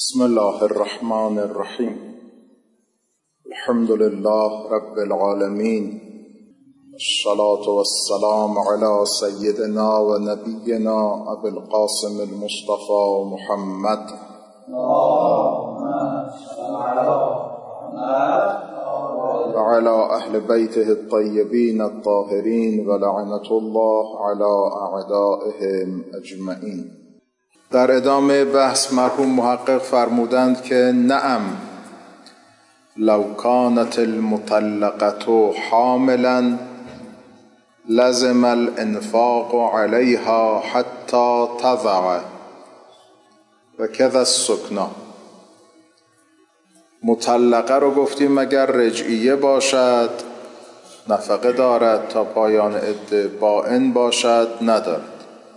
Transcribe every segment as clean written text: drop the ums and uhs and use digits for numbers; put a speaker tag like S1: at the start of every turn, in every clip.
S1: بسم الله الرحمن الرحیم. الحمد لله رب العالمین، الصلاة والسلام على سیدنا و نبینا ابی القاسم المصطفى محمد و على اهل بیته الطیبین الطاهرین و لعنة الله على اعدائهم اجمعین. در ادامه بحث مرحوم محقق فرمودند که نعم لو کانت المطلقة حاملا لزم الانفاق علیها حتی تضع و کذا السکنا. مطلقه رو گفتیم اگر رجعیه باشد نفقه دارد تا پایان عده، بائن باشد ندارد.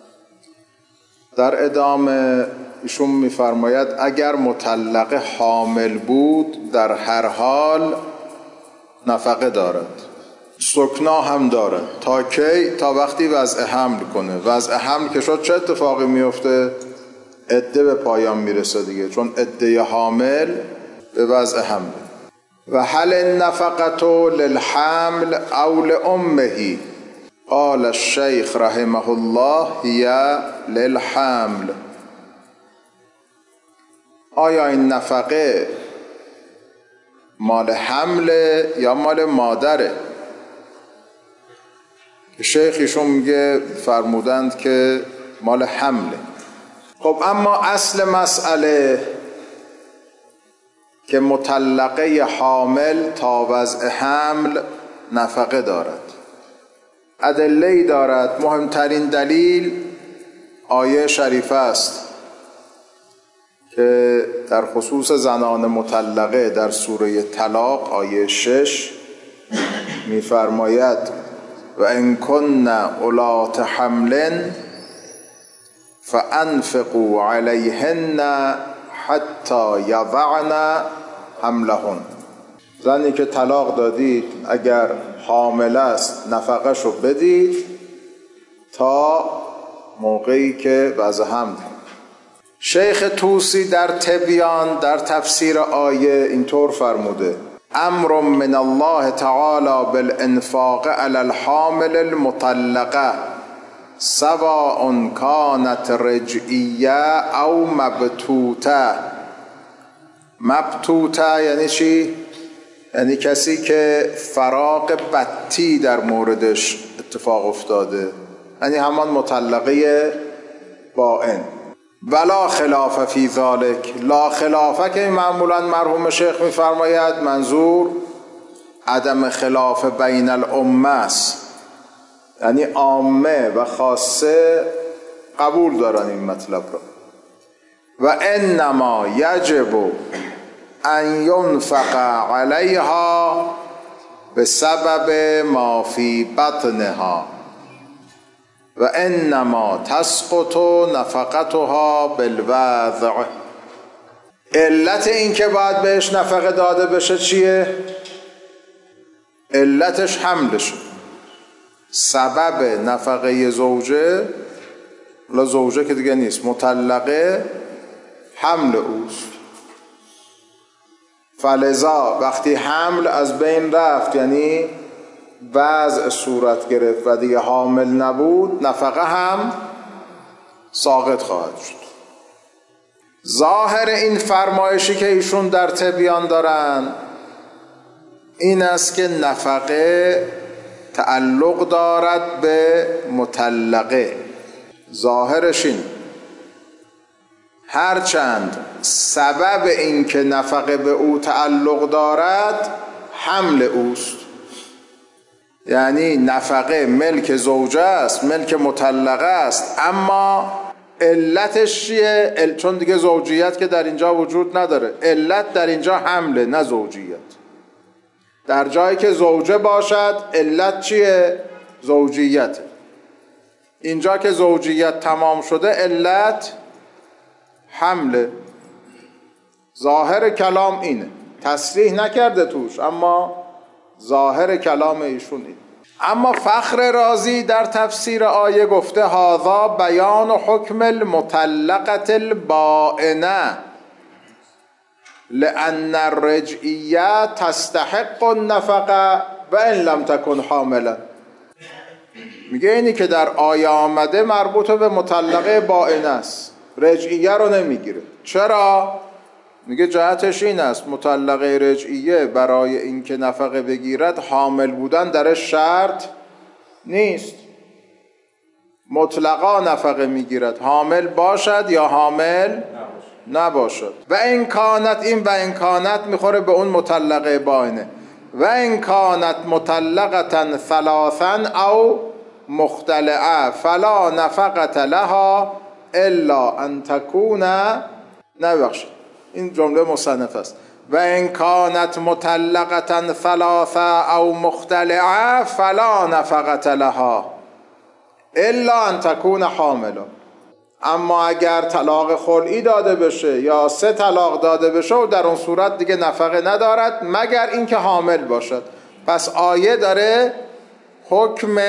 S1: در ادامه ایشون می‌فرماید اگر مطلقه حامل بود در هر حال نفقه دارد، سکنا هم دارد. تا کی؟ تا وقتی وضع حمل کنه. وضع حمل که شد چه اتفاقی میفته؟ عده به پایان میرسه دیگه، چون عده حامل به وضع حمل. و هل النفقة للحمل او لأمه؟ قال الشیخ رحمه الله هی للحمل. آیا این نفقه مال حمله یا مال مادره؟ شیخشون میگه فرمودند که مال حمله. خب اما اصل مسئله که مطلقه حامل تا وضع حمل نفقه دارد. ادله‌ای دارد. مهمترین دلیل آیه شریفه است که در خصوص زنان مطلقه در سوره طلاق آیه 6 می‌فرماید و ان کن اولات حمل فانفقوا علیهن حتی یضعن حملهن. زنی که طلاق دادید اگر حامل است نفقه‌شو بدید تا موقعی که وضع حمل. شیخ طوسی در تبیان در تفسیر آیه اینطور فرموده امر من الله تعالی بالانفاق علی الحامل المطلقه سواء کانت رجعیه او مبتوته. مبتوته یعنی چی؟ یعنی کسی که فراق بتی در موردش اتفاق افتاده، یعنی همان مطلقه بائن. ولا خلاف فی ذلک. لا خلافه که معمولا مرحوم شیخ میفرماید منظور عدم خلاف بین الامه است، یعنی عامه و خاصه قبول دارن این مطلب را. و انما یجب ان ینفق علیها بسبب ما فی بطنها و انما تسقط نفقتها بالوضع. علت این که باید بهش نفقه داده بشه چیه؟ علتش حملشه. سبب نفقه زوجه، لا زوجه که دیگه نیست، مطلقه، حمل اوست. فلذا وقتی حمل از بین رفت یعنی وضع صورت گرفت و دیگه حامل نبود، نفقه هم ساقط خواهد شد. ظاهر این فرمایشی که ایشون در تبیان دارن این است که نفقه تعلق دارد به مطلقه. ظاهرش این، هرچند سبب این که نفقه به او تعلق دارد حمل اوست، یعنی نفقه ملک زوجه است، ملک مطلقه است، اما علتش چیه؟ چون دیگه زوجیت که در اینجا وجود نداره، علت در اینجا حمله نه زوجیت. در جایی که زوجه باشد علت چیه؟ زوجیت. اینجا که زوجیت تمام شده علت حمله. ظاهر کلام اینه، تصریح نکرده توش اما ظاهر کلام ایشون اینه. اما فخر رازی در تفسیر آیه گفته هذا بیان حکم المطلقة البائنه لأن الرجعیه تستحق النفقه و ان لم تکن حاملا. میگه اینی که در آیه آمده مربوط به مطلقه بائن است، رجعیه رو نمیگیره. چرا؟ میگه جهتش این است مطلقه رجعیه برای اینکه نفقه بگیرد حامل بودن درش شرط نیست، مطلقا نفقه میگیرد، حامل باشد یا حامل نباشد. و این کانت، این و این کانت میخوره به اون مطلقه بائنه. و این کانت مطلقتا ثلاثا او مختلعه فلا نفقت لها الا ان تکون، نبخشید این جمله مصنف است، و این کانت مطلقتا ثلاثا او مختلعه فلا نفقت لها الا ان تکون حاملا. اما اگر طلاق خلعی داده بشه یا 3 طلاق داده بشه و در اون صورت دیگه نفقه ندارد مگر اینکه حامل باشد. پس آیه داره حکم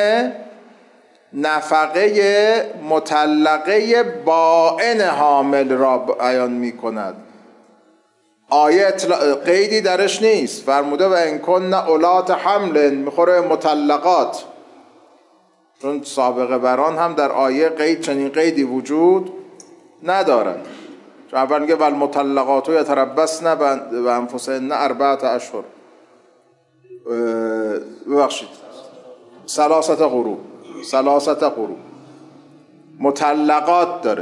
S1: نفقه مطلقه بائن حامل را بیان می کند. آیه قیدی درش نیست، فرموده و ان کن اولات حمل، میخوره مطلقات، چون سابقه بران هم در آیه قید چنین قیدی وجود ندارد. چون اول میگه والمطلقات یتربصن بانفسهن 4 اشهر، ببخشید 3 قروء، 3 قروء مطلقات داره.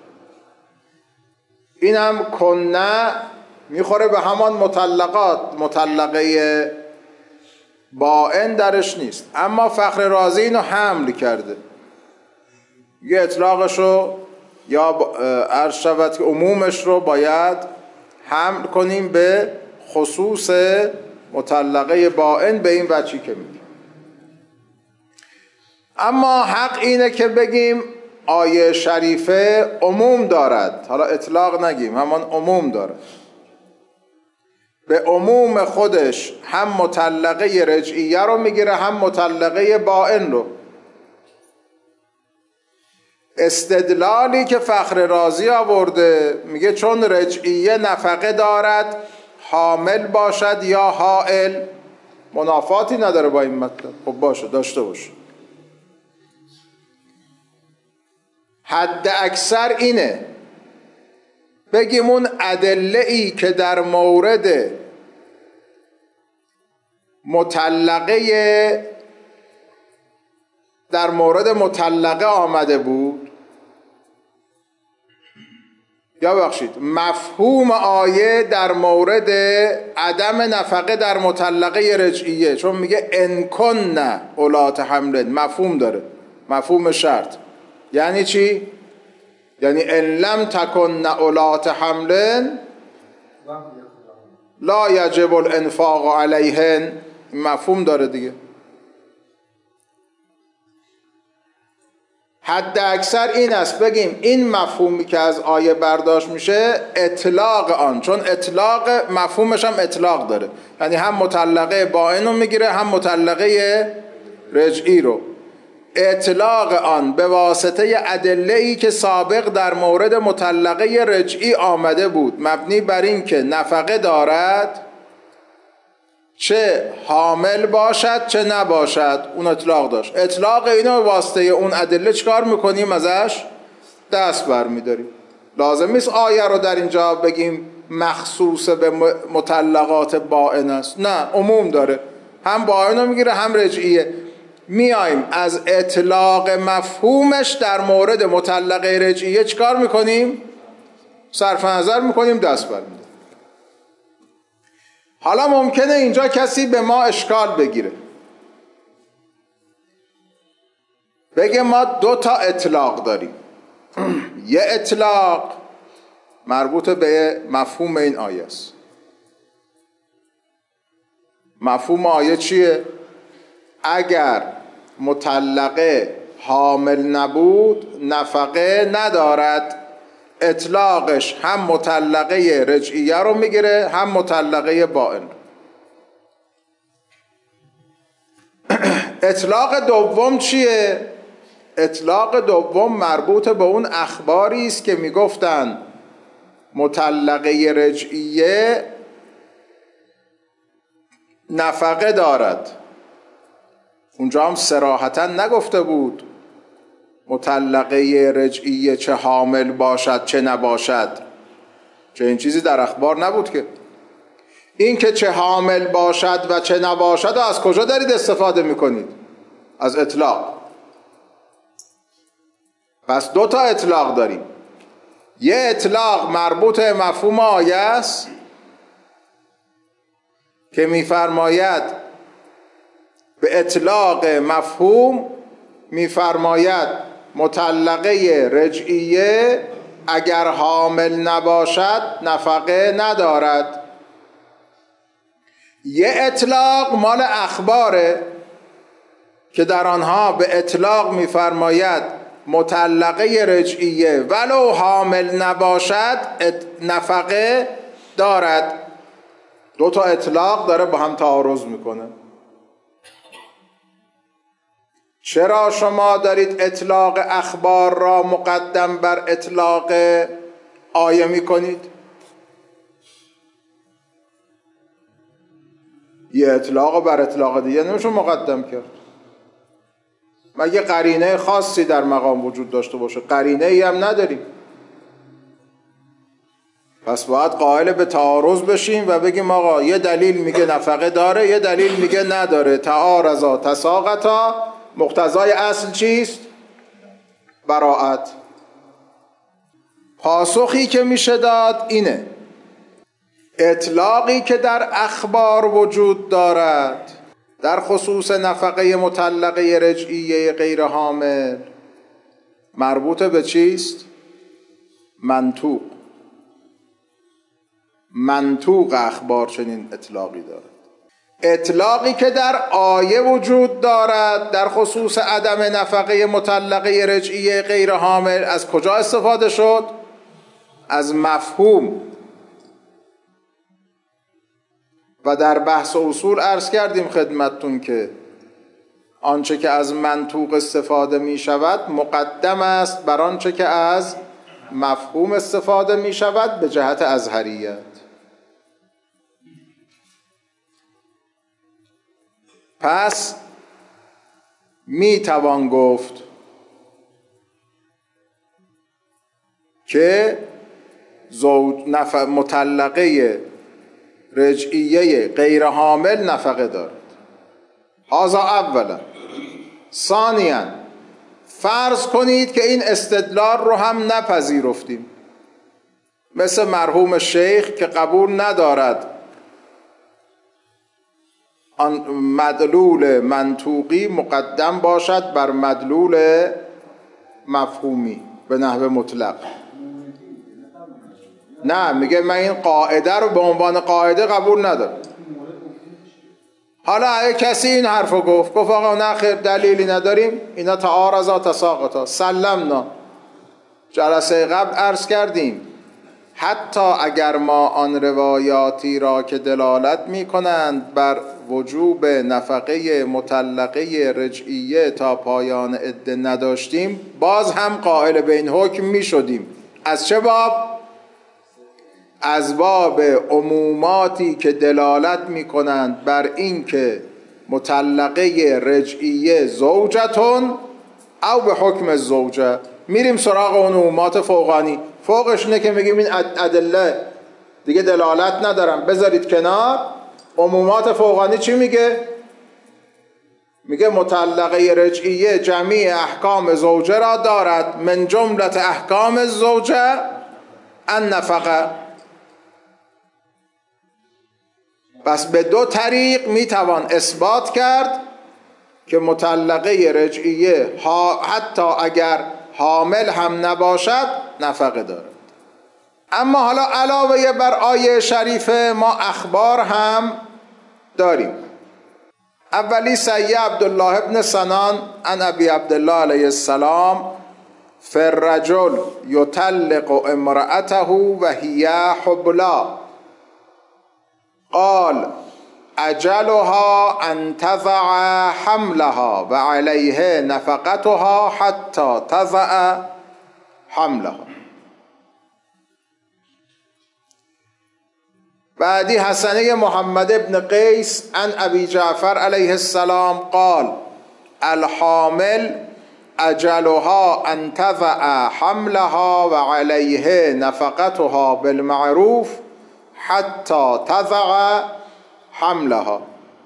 S1: اینم کنه میخوره به همان مطلقات، مطلقه بائن درش نیست. اما فخر رازی اینو حمل کرده، یه اطلاقشو یا عرض شود که عمومش رو باید حمل کنیم به خصوص مطلقه بائن به این وجهی که میگه. اما حق اینه که بگیم آیه شریفه عموم دارد، حالا اطلاق نگیم، همان عموم دارد. به عموم خودش هم مطلقه رجعیه رو میگیره هم مطلقه بائن رو. استدلالی که فخر رازی آورده میگه چون رجعیه نفقه دارد حامل باشد یا حائل منافاتی نداره با این مطلب. خب باشه، داشته باشه. حد اکثر اینه بگیم اون ادله ای که در مورد مطلقه آمده بود، یا بخشید مفهوم آیه در مورد عدم نفقه در مطلقه رجعیه، چون میگه ان کن اولات حمل، مفهوم داره، مفهوم شرط. یعنی چی؟ یعنی ان لم تکن اولات حمل لا یجب الانفاق علیهن، مفهوم داره دیگه. حد اکثر این است بگیم این مفهومی که از آیه برداشت میشه اطلاق آن، چون اطلاق مفهومش هم اطلاق داره، یعنی هم مطلقه بائن رو میگیره هم مطلقه رجعی رو. اطلاق آن به واسطه ادله‌ای که سابق در مورد مطلقه رجعی آمده بود مبنی بر این که نفقه دارد، چه حامل باشد چه نباشد، اون اطلاق داشت. اطلاق اینو به واسطه اون ادله چکار میکنیم؟ ازش دست برمیداریم. لازم نیست آیه رو در اینجا بگیم مخصوص به مطلقات بائن است، نه، عموم داره، هم بائن رو میگیره هم رجعیه. میایم از اطلاق مفهومش در مورد مطلقه رجعیه چکار میکنیم؟ صرف نظر میکنیم، دست برمیداریم. حالا ممکنه اینجا کسی به ما اشکال بگیره، بگه ما 2 اطلاق داریم. یه اطلاق مربوط به مفهوم این آیه است. مفهوم آیه چیه؟ اگر مطلقه حامل نبود نفقه ندارد، اطلاقش هم مطلقه رجعیه رو میگیره هم مطلقه بائن. اطلاق دوم چیه؟ اطلاق دوم مربوط به اون اخباری است که میگفتن مطلقه رجعیه نفقه دارد. اونجا هم صراحتا نگفته بود مطلقه رجعیه چه حامل باشد چه نباشد، چه این چیزی در اخبار نبود که. این که چه حامل باشد و چه نباشد و از کجا دارید استفاده میکنید؟ از اطلاق. پس 2 تا اطلاق داریم. یه اطلاق مربوط مفهوم آیه است که میفرماید به اطلاق مفهوم میفرماید مطلقه رجعیه اگر حامل نباشد نفقه ندارد. یه اطلاق مال اخباره که در آنها به اطلاق میفرماید مطلقه رجعیه ولو حامل نباشد نفقه دارد. 2 تا اطلاق داره با هم تعارض میکنه. چرا شما دارید اطلاق اخبار را مقدم بر اطلاق آیه میکنید؟ یه اطلاق بر اطلاق دیگه نمیشه مقدم کرد. مگه قرینه خاصی در مقام وجود داشته باشه؟ قرینه ای هم نداریم. پس باید قائل به تعارض بشیم و بگیم آقا یه دلیل میگه نفقه داره، یه دلیل میگه نداره. تعارضا تساقطا. مقتضای اصل چیست؟ براءت. پاسخی که میشه داد اینه: اطلاقی که در اخبار وجود دارد در خصوص نفقه مطلقه رجعیه غیر حامل مربوط به چیست؟ منطوق. منطوق اخبار چنین اطلاقی دارد. اطلاقی که در آیه وجود دارد در خصوص عدم نفقه مطلقه رجعیه غیر حامل از کجا استفاده شد؟ از مفهوم. و در بحث اصول عرض کردیم خدمتتون که آنچه که از منطوق استفاده می شود مقدم است بر آنچه که از مفهوم استفاده می شود به جهت ازهریت. پس می توان گفت که مطلقه رجعیه غیر حامل نفقه دارد. هذا اولا. ثانیا فرض کنید که این استدلال رو هم نپذیرفتیم، مثل مرحوم شیخ که قبول ندارد آن مدلول منطوقی مقدم باشد بر مدلول مفهومی به نحو مطلق. نه، میگه من این قاعده رو به عنوان قاعده قبول ندارم. حالا اگه کسی این حرف رو گفت آقا نه خیر دلیلی نداریم، اینا تعارضا تساقطا، سلمنا. جلسه قبل عرض کردیم حتی اگر ما آن روایاتی را که دلالت می کنند بر وجوب نفقه مطلقه رجعیه تا پایان عده نداشتیم، باز هم قائل به این حکم می شدیم. از چه باب؟ از باب عموماتی که دلالت می کنند بر این که مطلقه رجعیه زوجتون او به حکم زوجه. میریم سراغ اون عمومات فوقانی. فوقش اینه که میگیم این ادله دیگه دلالت ندارم، بذارید کنار. عمومات فوقانی چی میگه؟ میگه مطلقه رجعیه جمعی احکام زوجه را دارد، من جملت احکام زوجه النفقه. پس به 2 طریق میتوان اثبات کرد که مطلقه رجعیه حتی اگر حامل هم نباشد نفقه دارد. اما حالا علاوه بر آیه شریفه ما اخبار هم داریم. اولی سیح عبدالله ابن سنان عن ابی عبدالله علیه السلام فالرجل یطلق امرأته و هی حبلا قال اجلها ان تضع حملها و علیه نفقتها حتی تضع حملها. بعدی حسنه محمد ابن قیس عن ابی جعفر علیه السلام قال الحامل اجلها ان تضع حملها و علیه نفقتها بالمعروف حتی تضع حملها.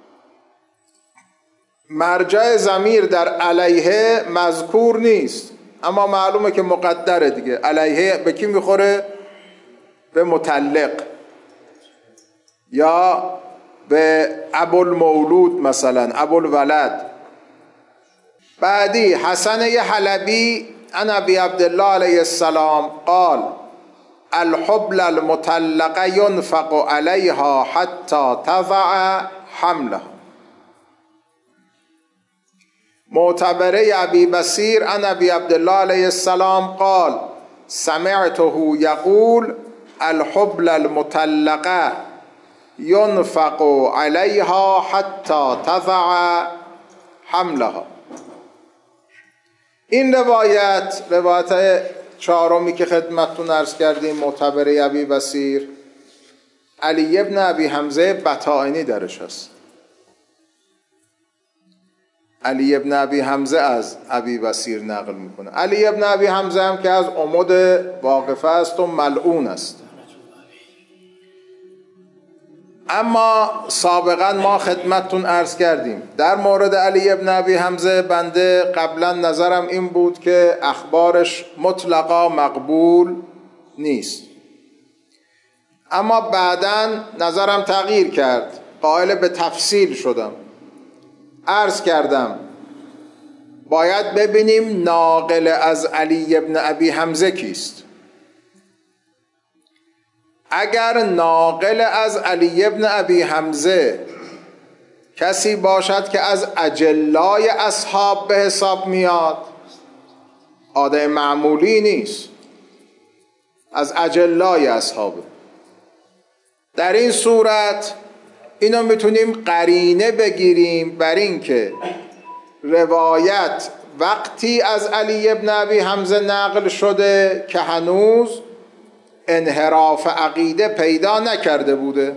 S1: مرجع ضمیر در علیه مذکور نیست، اما معلومه که مقدره دیگه. علیه به کی میخوره؟ به مطلق یا به ابوالمولود، مثلا ابوالولد. بعدی حسنه حلبی عن ابی عبدالله علیه السلام قال الحبل المطلقه ينفق علیها حتی تضع حملها. معتبره ابی بصیر عن ابی عبدالله علیه السلام قال سمعته یقول الحبل المطلقه ينفق علیها حتی تضع حملها. این روایت چهارمی که خدمتتون عرض کردیم، معتبره ابی بصیر، علی ابن ابی حمزه بطائنی درش هست. علی ابن ابی حمزه از ابی بصیر نقل میکنه. علی ابن ابی حمزه هم که از عمد واقفه است و ملعون است. اما سابقا ما خدمتتون عرض کردیم در مورد علی ابن ابی حمزه، بنده قبلا نظرم این بود که اخبارش مطلقا مقبول نیست، اما بعداً نظرم تغییر کرد، قائل به تفصیل شدم. عرض کردم باید ببینیم ناقل از علی ابن ابی حمزه کیست. اگر ناقل از علی ابن ابی حمزه کسی باشد که از اجلای اصحاب به حساب میاد، آدم معمولی نیست، از اجلای اصحابه، در این صورت اینو میتونیم قرینه بگیریم بر این که روایت وقتی از علی ابن ابی حمزه نقل شده که هنوز انحراف عقیده پیدا نکرده بوده.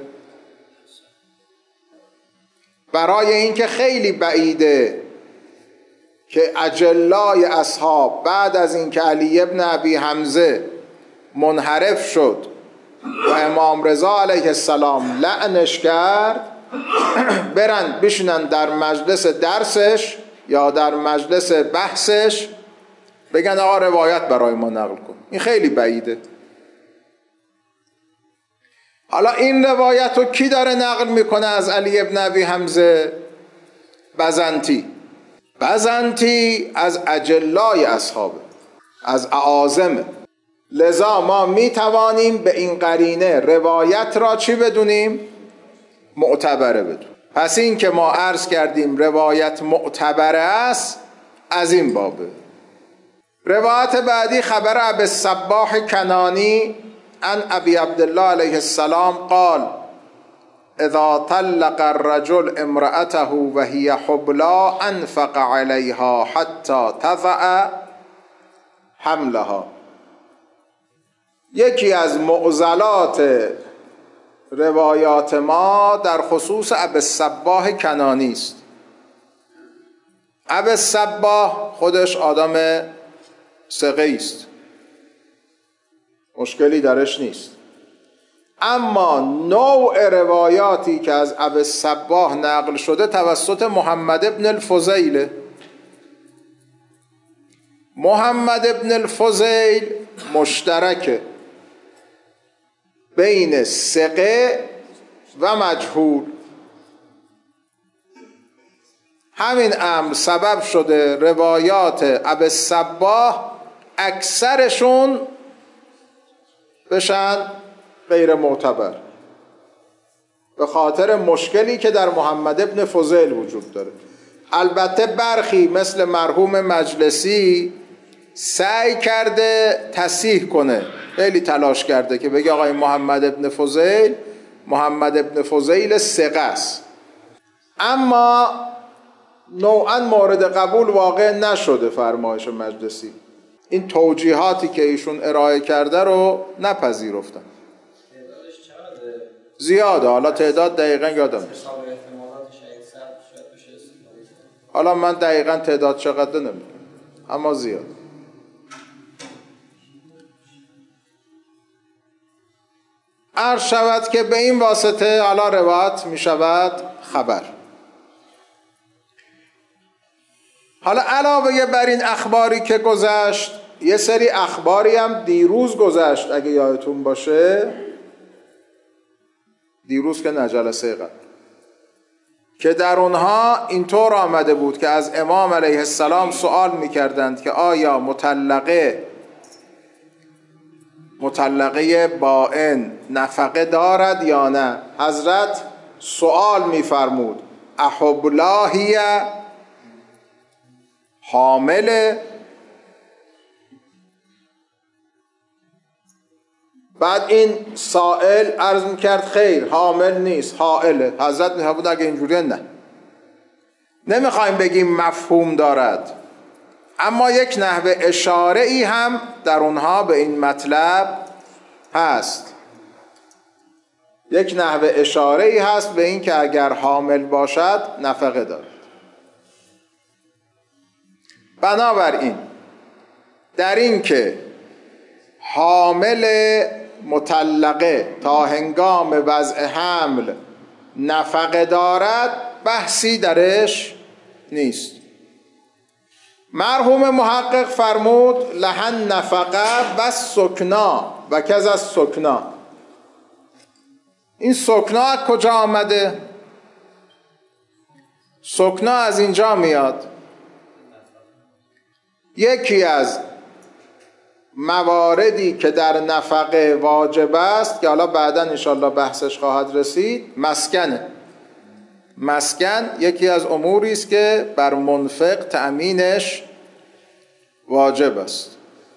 S1: برای اینکه خیلی بعیده که اجلای اصحاب بعد از اینکه علی ابن ابی حمزه منحرف شد و امام رضا علیه السلام لعنش کرد، برن بشینن در مجلس درسش یا در مجلس بحثش بگن آقا روایت برای ما نقل کن. این خیلی بعیده. حالا این روایت رو کی داره نقل میکنه از علی ابن ابی حمزه؟ بزنتی از اجلای اصحابه، از اعاظمه. لذا ما میتوانیم به این قرینه روایت را چی بدونیم؟ معتبره بدونیم. پس این که ما عرض کردیم روایت معتبره است، از این بابه. روایت بعدی خبر ابی الصباح کنانی عن ابی عبدالله علیه السلام قال اذا طلق الرجل امرأته وهي حبلا انفق علیها حتی تضع حملها. یکی از معضلات روایات ما در خصوص ابی الصباح کنانی است. ابی الصباح خودش آدم ثقه است، مشکلی درش نیست، اما نوع روایاتی که از ابی الصباح نقل شده توسط محمد ابن الفضیل. محمد ابن الفضیل مشترکه بین ثقه و مجهول. همین امر سبب شده روایات ابی الصباح اکثرشون بشن غیر معتبر، به خاطر مشکلی که در محمد ابن فضیل وجود داره. البته برخی مثل مرحوم مجلسی سعی کرده تصحیح کنه، خیلی تلاش کرده که بگه آقای محمد ابن فضیل ثقه است، اما نوعا مورد قبول واقع نشده فرمایش مجلسی. این توجیهاتی که ایشون ارائه کرده رو نپذیرفتن. زیاده، حالا تعداد دقیقا یادم نیست. حالا من دقیقا تعداد چقدر نمیدونم، اما زیاد. عرض شود که به این واسطه حالا روایت می شود خبر. حالا علاوه بر این اخباری که گذشت، یه سری اخباری هم دیروز گذشت، اگه یادتون باشه، دیروز که نه جلسه قبل، که در اونها اینطور آمده بود که از امام علیه السلام سوال میکردند که آیا مطلقه بائن نفقه دارد یا نه. حضرت سوال میفرمود احبلاهیه حامله؟ بعد این سائل عرض میکرد خیر، حامل نیست، حائله. حضرت میفرمود اگه اینجوریه نه، نمیخوایم بگیم مفهوم دارد، اما یک نحوه اشاره ای هم در اونها به این مطلب هست. یک نحوه اشاره ای هست به این که اگر حامل باشد نفقه دارد. بنابراین در این که حامل مطلقه تا هنگام وضع حمل نفقه دارد بحثی درش نیست. مرحوم محقق فرمود لحن نفقه و سکنا و کز از سکنا. این سکنا از کجا آمده؟ سکنا از اینجا میاد. یکی از مواردی که در نفقه واجب است که حالا بعدا انشاءالله بحثش خواهد رسید، مسکنه. مسکن یکی از اموری است که بر منفق تأمینش واجب است.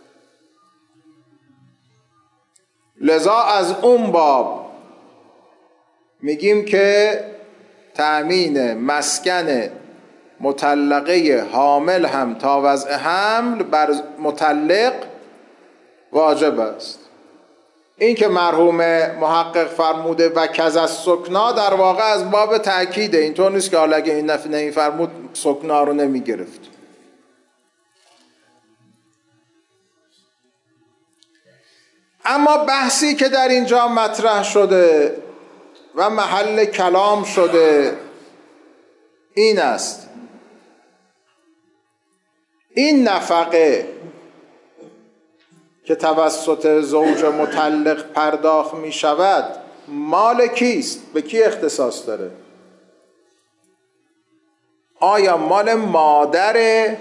S1: لذا از اون باب میگیم که تأمین مسکن مطلقه حامل هم تا وضع حمل بر مطلق واجب است. این که مرحوم محقق فرموده و کز از سکنا در واقع از باب تأکیده، اینطور نیست که حالا اگه این نفی نمی‌فرمود سکنا رو نمی‌گرفت. اما بحثی که در اینجا مطرح شده و محل کلام شده این است: این نفقه که توسط زوج مطلق پرداخت می شود مال کیست؟ به کی اختصاص داره؟ آیا مال مادره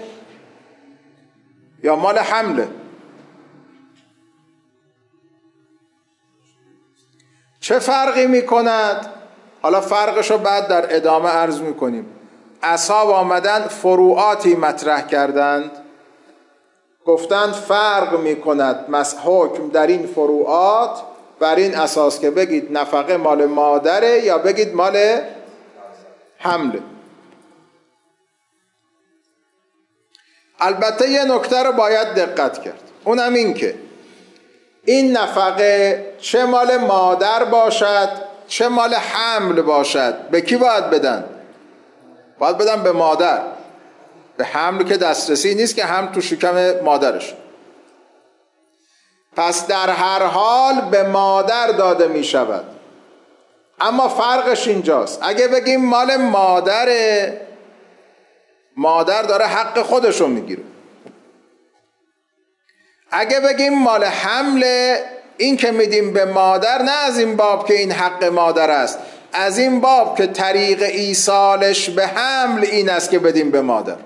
S1: یا مال حمله؟ چه فرقی می کند؟ حالا فرقش رو بعد در ادامه عرض می کنیم. اصحاب آمدن فروعاتی مطرح کردند، گفتند فرق می کند حکم در این فروعات بر این اساس که بگید نفقه مال مادره یا بگید مال حمله. البته یه نکته رو باید دقت کرد، اونم این که این نفقه چه مال مادر باشد چه مال حمل باشد به کی باید بدن؟ باید بدن به مادر. به حمل که دسترسی نیست که حمل تو شکم مادرش. پس در هر حال به مادر داده می شود. اما فرقش اینجاست، اگه بگیم مال مادره، مادر داره حق خودشو میگیره. اگه بگیم مال حمله، این که میدیم به مادر نه از این باب که این حق مادر است، از این باب که طریق ایصالش به حمل این است که بدیم به مادر.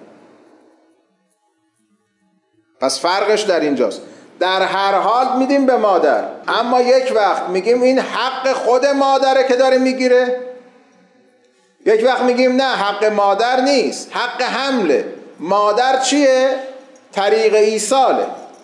S1: پس فرقش در اینجاست. در هر حال میدیم به مادر، اما یک وقت میگیم این حق خود مادره که داره میگیره، یک وقت میگیم نه حق مادر نیست، حق حمله. مادر چیه؟ طریق ایصاله.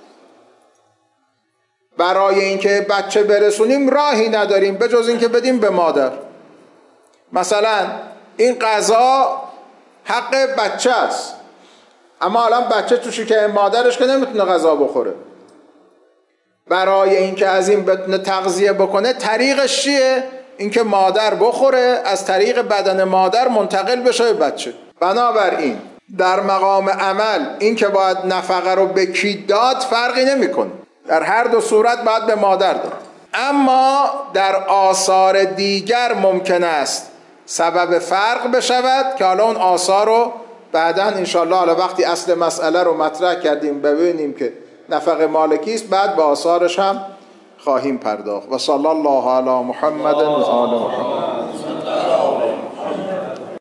S1: برای اینکه بچه برسونیم راهی نداریم به جز اینکه بدیم به مادر. مثلا این غذا حق بچه است، اما الان بچه تو شکم مادرش که نمیتونه غذا بخوره. برای اینکه از این بتونه تغذیه بکنه طریقش چیه؟ اینکه مادر بخوره از طریق بدن مادر منتقل بشه به بچه. بنابراین در مقام عمل این که باید نفقه رو به کی داد فرقی نمیکنه، در هر دو صورت باید به مادر داد. اما در آثار دیگر ممکن است سبب فرق بشود که حالا اون آثار رو بعداً انشاءالله حالا وقتی اصل مسئله رو مطرح کردیم ببینیم که نفقه مالکی است، بعد به آثارش هم خواهیم پرداخت. و صلی الله علی محمد و آل محمد.